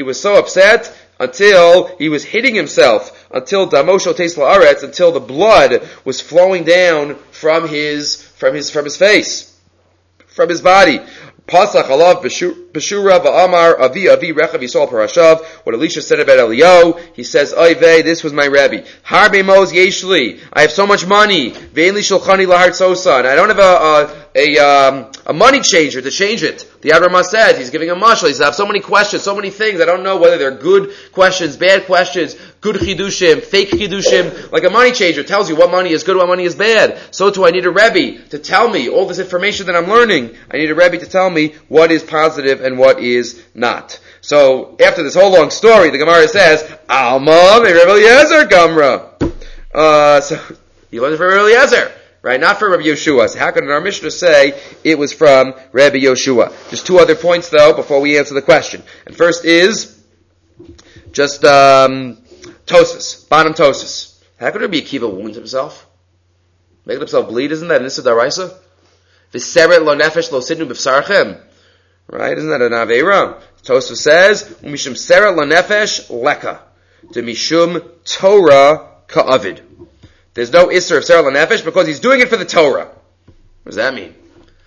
until he was hitting himself, until Damosho Tes La'aretz, until the blood was flowing down from his face, from his body. Pasach alav b'shura ba'amar avi rechav yisol parashav. What Elisha said about Eliyahu, he says, "Oy vey, this was my Rebbe. Harbe moz yeshli. I have so much money. Ve'en li shulchani lahar tzosa. And I don't have a money changer to change it." The Avrama says he's giving a mashal. He says, "I have so many questions, so many things. I don't know whether they're good questions, bad questions, good chidushim, fake chidushim. Like a money changer tells you what money is good, what money is bad. So too, I need a Rebbe to tell me all this information that I'm learning. I need a Rebbe to tell me what is positive and what is not." So after this whole long story, the Gemara says, "Alma Rebbe Eliezer Gamra." So he learned from Rebbe Eliezer. Right, not from Rabbi Yeshua. So how can our Mishnah say it was from Rabbi Yeshua? Just two other points, though, before we answer the question. And first is just Tosis, bottom Tosis. How could Rabbi Akiva wound himself? Make himself bleed? Isn't that Nissa Daraisa? V'seret lo nefesh lo sidnu b'fsarchem. Right? Isn't that an Aveira? Tosis says, "Mishum seret lo nefesh leka, de mishum Torah ka'avid." There's no Isser of Sarah L'Nefesh because he's doing it for the Torah. What does that mean?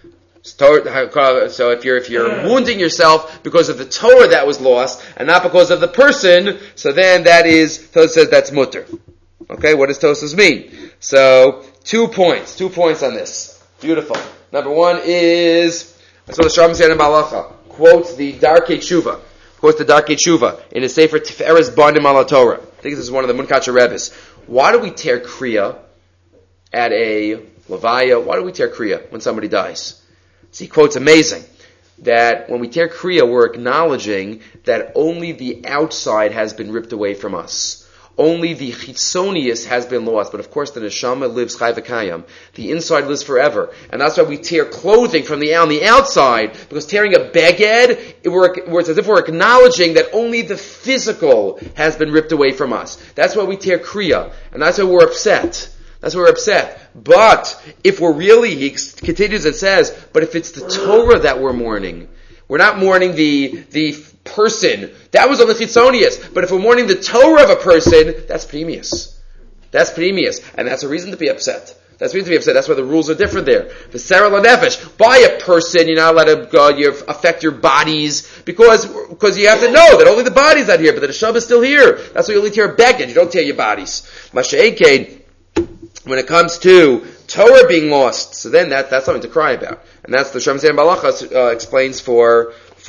So if you're wounding yourself because of the Torah that was lost and not because of the person, so then Tosas says that's mutter. Okay, what does Tosas mean? So 2 points on this. Beautiful. Number one is, so the Shalom Zayim Malacha quotes the Darkei Tshuva in his Sefer Tiferes Bandim ala Torah. I think this is one of the Munkacher Rebbe's. Why do we tear Kriya at a Levaya? Why do we tear Kriya when somebody dies? So he quotes amazing, that when we tear Kriya, we're acknowledging that only the outside has been ripped away from us. only the chitzonius has been lost, but of course the neshama lives chai v'kayam. The inside lives forever. And that's why we tear clothing from on the outside, because tearing a beged, it's as if we're acknowledging that only the physical has been ripped away from us. That's why we tear kriya, and that's why we're upset. That's why we're upset. But if we're really, he continues and says, but if it's the Torah that we're mourning, we're not mourning the person. That was on the chitzonius. But if we're mourning the Torah of a person, that's premius. That's premius. And that's a reason to be upset. That's a reason to be upset. That's why the rules are different there. The Sarah Lanefesh, by a person, you're not allowed to affect your bodies, because you have to know that only the body's not here, but the neshama is still here. That's why you only tear a beged. You don't tear your bodies. Masha'eked, when it comes to Torah being lost, so then that's something to cry about. And that's the Shem Zayim Balachas explains for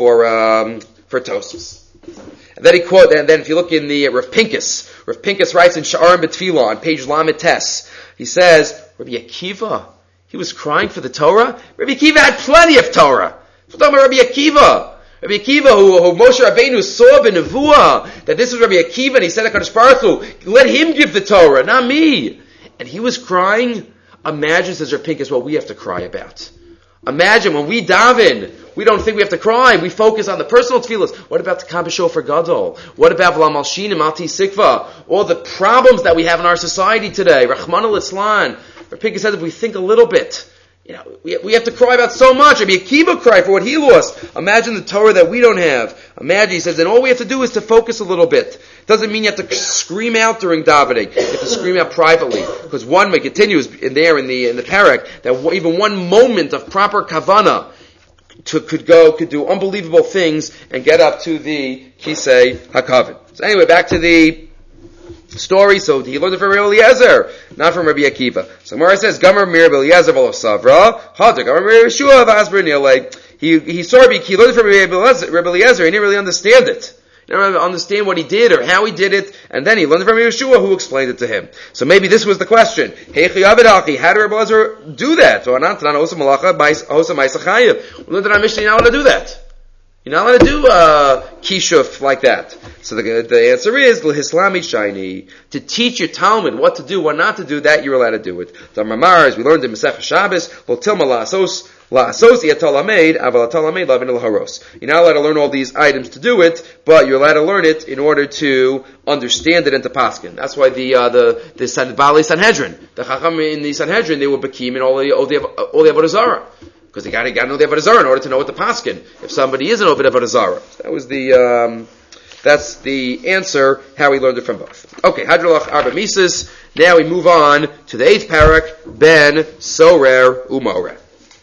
Tosfos. And then and then if you look in the Rav Pinkus writes in Sha'arim B'Tfilah on page Lamed Tes, he says, Rabbi Akiva, he was crying for the Torah? Rabbi Akiva had plenty of Torah. We're talking about Rabbi Akiva. Rabbi Akiva, who Moshe Rabbeinu saw b'nevuah, that this was Rabbi Akiva, and he said, HaKadosh Baruch Hu, let him give the Torah, not me. And he was crying. Imagine, says Rav Pinkus, what we have to cry about. Imagine when we daven, we don't think we have to cry. We focus on the personal tefillas. What about the Kabbalah Shofar Gadol? What about V'lam Malshinim, Alti Sikva? All the problems that we have in our society today. Rachmana Litzlan. Rav Pinkus says if we think a little bit, we have to cry about so much. Rabbi Akiva cried for what he lost. Imagine the Torah that we don't have. Imagine, he says, and all we have to do is to focus a little bit. Doesn't mean you have to scream out during davening. You have to scream out privately. Because one may continues in the parak, that even one moment of proper kavana could do unbelievable things and get up to the Kisei HaKavod. So anyway, back to the story. So he learned it from Rabbi Eliezer, not from Rabbi Akiva. So Gemara says, Gamar mir Rabbi Eliezer v'lo savra, Hadar Gamar mir Yeshua v'asber nilei. He saw he learned it from Rabbi Eliezer. He didn't really understand it. He didn't really understand what he did or how he did it, and then he learned it from Yeshua, who explained it to him. So maybe this was the question. How did Rabbi Eliezer do that? We learned in our Mishnah, you're not allowed to do that. You're not allowed to do kishuf like that. So the answer is l'hislami shayni, to teach your Talmud what to do, what not to do. That you're allowed to do it. The Mamar, as we learned in Masechah Shabbos, lo tilma la'asos yatalamed aval atalamed lavin l'haros. You're not allowed to learn all these items to do it, but you're allowed to learn it in order to understand it and to paskin. That's why the Baalei Sanhedrin, the Chacham in the Sanhedrin, they were bekim in all the Avodah Zarah. Because they got to know the Avodah Zarah in order to know what the paskin. If somebody is an Ovid Avodah Zarah, that was that's the answer. How we learned it from both. Okay, Hadrolach Arba Mises. Now we move on to the 8th parak, Ben Sorer Umoreh.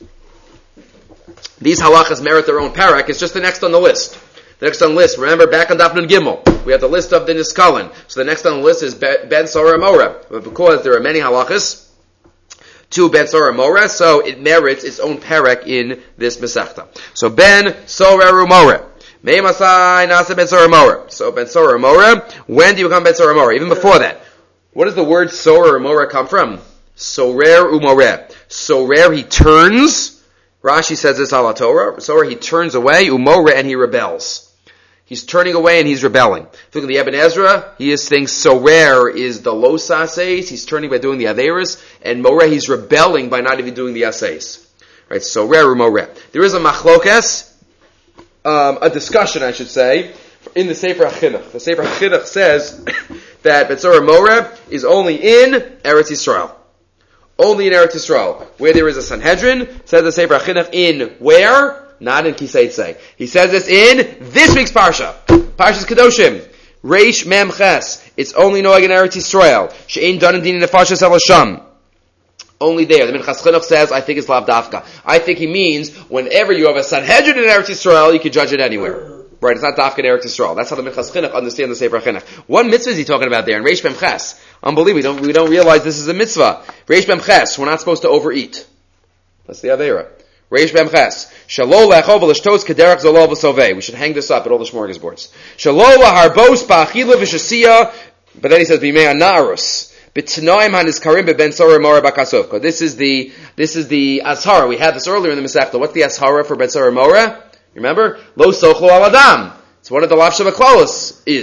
These halachas merit their own parak. It's just the next on the list. The next on the list. Remember, back on Daf Nun Gimel, we have the list of the Niskalan. So the next on the list is Ben Sorer Umoreh. But because there are many halachas to Ben Sorer Umoreh, so it merits its own parak in this Masechta. So Ben Sorer Umoreh. Mei Masai Nasa Ben Sorer Umoreh. So Ben Sorer Umoreh, when do you become Ben Sorer Umoreh? Even before that. What does the word Sorer Umoreh come from? Sorer Umoreh. Sorer, he turns. Rashi says this ala Torah. Sorer, he turns away. Umoreh, and he rebels. He's turning away and he's rebelling. If you look at the Ibn Ezra, he thinks Sorer is the los aseis. He's turning by doing the averis, and Moreh, he's rebelling by not even doing the aseis. Right? Sorer or Moreh. There is a machlokes, a discussion, I should say, in the Sefer HaChinuch. The Sefer HaChinuch says that Ben Sorer Moreh is only in Eretz Yisrael. Only in Eretz Yisrael. Where there is a Sanhedrin, says the Sefer HaChinuch, in where? Not in Kiseitzei. He says this in this week's Parsha. Parsha's Kedoshim. Reish Mem Ches. It's only Noag in Eretz Yisrael. She'ein Danan Din Nefashas El Hasham. Only there. The Minchas Chinuch says, I think it's Lav Dafka. I think he means, whenever you have a Sanhedrin in Eretz Yisrael, you can judge it anywhere. Right? It's not Dafka in Eretz Yisrael. That's how the Minchas Chinuch understands the Sefer HaChinuch. What mitzvah is he talking about there in Reish Mem Ches? Unbelievable. We don't realize this is a mitzvah. Reish Mem Ches. We're not supposed to overeat. That's the Aveira. Reish Mem Ches. Shalol lechov v'lishtos kederach zolol v'sovei. We should hang this up at all the smorgasbords. Shalol laharbos ba'achila v'shasiya. But then he says, b'mei anarus. B'tnoim hanizkarim b'ben Sorer Umoreh b'kasov. This is the ashara. We had this earlier in the Masechta. What's the ashara for Ben Sorer Umoreh? Remember? Lo sochlo al adam. It's one of the lafshav aklalos is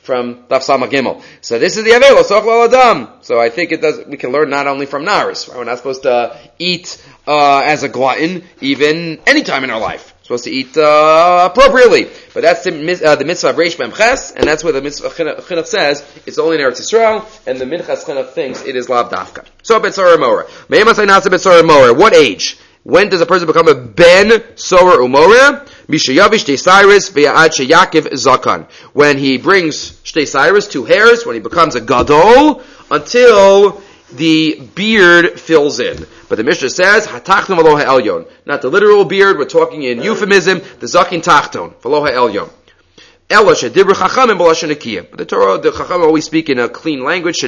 from Daf Samach Gimel. So this is the Avelo, Sochel Adam. So I think we can learn not only from Naris. Right? We're not supposed to eat as a glutton even any time in our life. We're supposed to eat appropriately. But that's the mitzvah of Reish Mem Ches, and that's where the mitzvah Chinuch says it's only in Eretz Yisrael, and the Minchas Chinuch thinks it is Lav Dafka. So Betzorah Mora. What age? When does a person become a Ben Sorah Umoreh? Mishayavish Shtei Cyrus Ve'ad Sheyakiv Zakan. When he brings Shtei Cyrus, 2 hairs, when he becomes a Gadol, until the beard fills in. But the Mishnah says, Hatachton V'lo Ha'elyon. Not the literal beard, we're talking in euphemism, the Zakin Tachton, V'lo Ha'elyon. Ela Shedibra Chachamim B'lashon Nekiyah. But the Chachamim always speak in a clean language,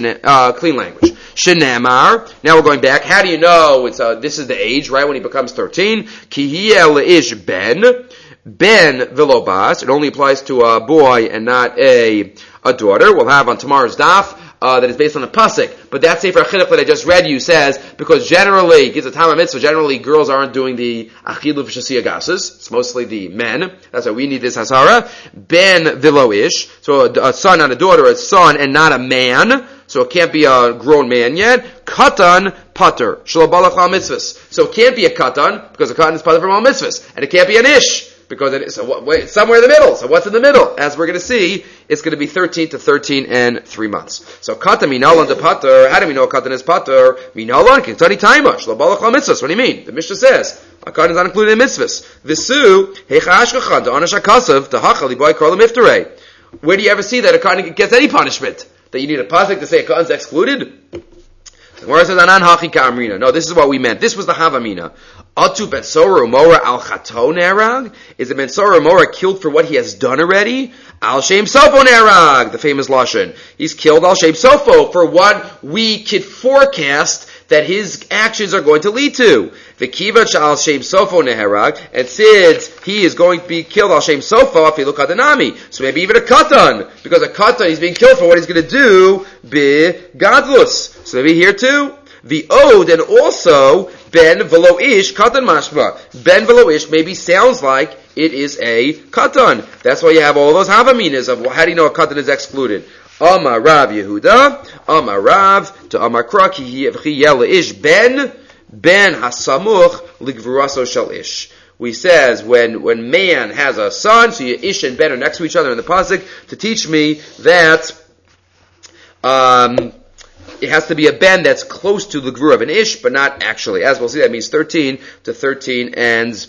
Shenamar. Now we're going back. How do you know this is the age, right, when he becomes 13? Ki hiya le'ish ben v'lo bas. It only applies to a boy and not a daughter. We'll have on tomorrow's daf that is based on the pasuk. But that Sefer Chinuch that I just read you says, because generally, gives a Tama Mitzvah, generally girls aren't doing the Achilu V'Shasi Agasus. It's mostly the men. That's why we need this Hasara. Ben v'lo ish. So a son, not a daughter, a son and not a man. So it can't be a grown man yet. Katan pater. Shalobalach al mitzvahs. So it can't be a katan, because a katan is pater from all mitzvahs. And it can't be an ish, because it's somewhere in the middle. So what's in the middle? As we're going to see, it's going to be 13 to 13 and 3 months. So katan minalan de pater. How do we know a katan is pater? Minalan kitani taima. Shalobalach al mitzvahs. What do you mean? The Mishnah says, a katan is not included in mitzvahs. Visu, hecha ashkachan, de anash hakasav, de hachal liboy karlam iftarei. Where do you ever see that a katan gets any punishment? That you need a pasuk to say a katan is excluded? The Gemara says, Anan hachi ka'amrina. No, this is what we meant. This was the Havamina. Atu ben Sorah Umoreh al chaton erag? Is a ben Sorah Umoreh killed for what he has done already? Al shem sofo erag, the famous lashon. He's killed al shem sofo for what we could forecast that his actions are going to lead to. The kiva al shem sofo neherag, and since he is going to be killed al shem sofo, if you look at the nami, so maybe even a katan, because a katan he's being killed for what he's going to do be gadlus. So maybe here too. The od, and also ben v'lo ish katan mashma. Ben v'lo ish maybe sounds like it is a katan. That's why you have all those havaminas of how do you know a katan is excluded. Amar Rav Yehuda, Amar Rav to Amar Kra ki yel ish ben hasamuch ligvuraso shel ish. We says when man has a son, so ish and ben are next to each other in the pasuk to teach me that it has to be a ben that's close to the gvura of an ish, but not actually. As we'll see, that means 13 to 13 and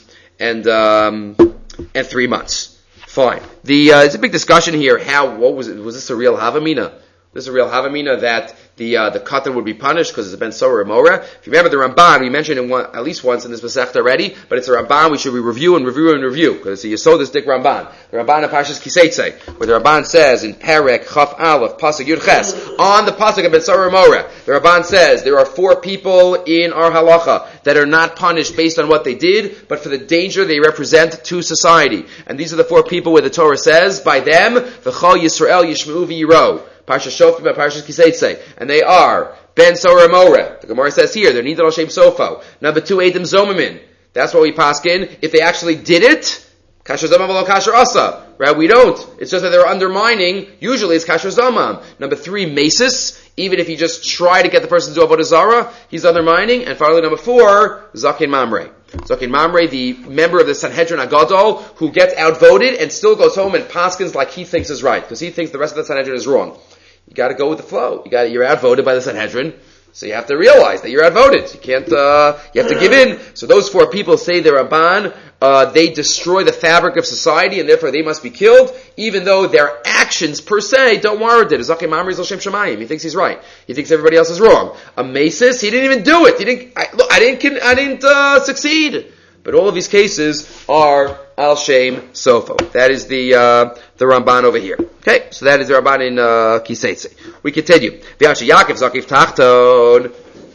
3 months. Fine. It's a big discussion here. What was it? Was this a real Havamina? This is a real Havamina that the katan would be punished because it's Ben Sorah Umoreh. If you remember the Ramban, we mentioned it at least once in this Masechta already, but it's a Ramban we should review because it's a Yesodis Dik Ramban. The Ramban of Pashas Kiseitze, where the Ramban says in Perek Chaf Aleph Pasuk Yud Ches on the Pasuk of Ben Sorah Umoreh, the Ramban says there are 4 people in our halacha that are not punished based on what they did, but for the danger they represent to society. And these are the 4 people where the Torah says, by them, V'chol Yisrael Yishmeu V'yiro. Parsha Shoftim and Parsha Kiseitze. And they are Ben Sorah Umoreh. The Gemara says here, they're Nidal Shem Sofo. Number 2, Edom Zomamin. That's what we paskin. If they actually did it, Kasher Zomam v'lo Kasher Asa. Right? We don't. It's just that they're undermining. Usually it's Kasher Zomam. Number 3, Mesis. Even if you just try to get the person to do Avodah Zarah, he's undermining. And finally, number 4, Zakin Mamre. Zakin Mamre, the member of the Sanhedrin Agadol, who gets outvoted and still goes home and paskins like he thinks is right, because he thinks the rest of the Sanhedrin is wrong. You got to go with the flow. You're outvoted by the Sanhedrin, so you have to realize that you're outvoted. You can't. You have to give in. So those 4 people say they're Ramban. They destroy the fabric of society, and therefore they must be killed, even though their actions per se don't warrant it. Zakim Mamre Zol Shem Shamayim. He thinks he's right. He thinks everybody else is wrong. A Mesis, he didn't even do it. I didn't succeed. But all of these cases are Al Shem Sofo. That is the Ramban over here. Okay, so that is the Ramban in Kiseitze. We continue. V'yasha Yaakov Zakif Tachton.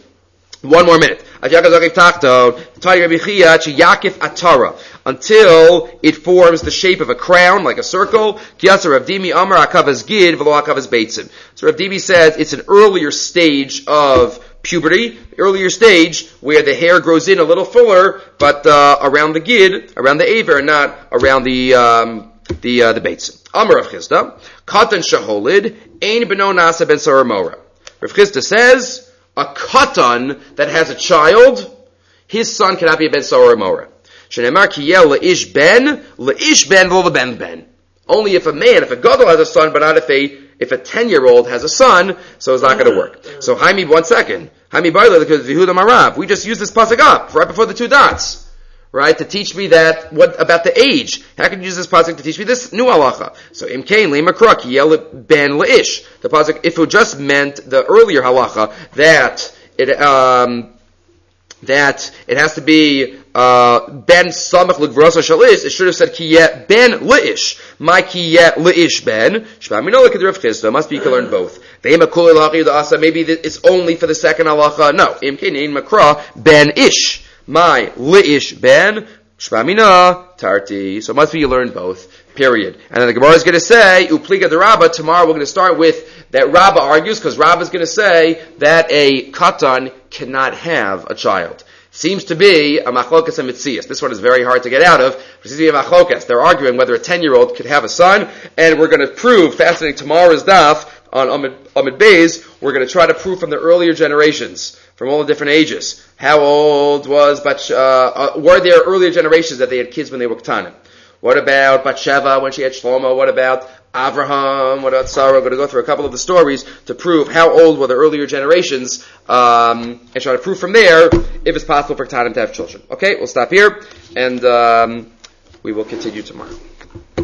One more minute. Yaakov Zakif Tachton. Tani Rabbi Chia Yakif Atara. Until it forms the shape of a crown, like a circle. Kiyasa Rav Dimi Amar Akavas Gid V'lo Akavas Beitzim. So Rav Dimi says it's an earlier stage of puberty, earlier stage where the hair grows in a little fuller, but around the gid, around the aver, not around the the Beitz. Amar Rav Chisda, Katan Shaholid, Ein Beno Nasa Ben Sarah Mora. Rav Chisda says, a Katan that has a child, his son cannot be a Ben Sarah Mora. Shenemar Kiyel Le'ish Ben V'lo Ben Ben. Only if a gadol has a son, but not if a 10-year-old has a son, so it's not going to work. So, Haimi, 1 second. Haimi Baila, because Yehuda Marav. We just used this pasuk up, right before the 2 dots. Right, to teach me that, what about the age? How can you use this pasuk to teach me this new halacha? So, Imkain, Le'makra, Kiyel Ben Le'ish. The pasuk, if it just meant the earlier halacha, that it has to be, ben samach l'gvrosa shalish, it should have said kiyet ben li'ish. My kiyet li'ish ben. Shpamino look at the Rav Chisda, must be you can learn both. Maybe it's only for the second halacha. No. Imkein makra ben ish. My li'ish ben. Shpamina tarti. So it must be you learn both. Period. And then the Gemara is going to say, upliga de Rabba, tomorrow we're going to start with that Rabba argues, because Rabba is going to say that a katan cannot have a child. Seems to be a machlokas and mitzias. This one is very hard to get out of. It seems to be a machlokas. They're arguing whether a 10-year-old could have a son, and we're going to prove, fascinating, tomorrow's daf on Amid Beis, we're going to try to prove from the earlier generations, from all the different ages, how old was, were there earlier generations that they had kids when they were ketanim? What about Batsheva when she had Shlomo? What about Avraham? What about Sarah? We're going to go through a couple of the stories to prove how old were the earlier generations, and try to prove from there if it's possible for Ketanim to have children. Okay, we'll stop here, and we will continue tomorrow.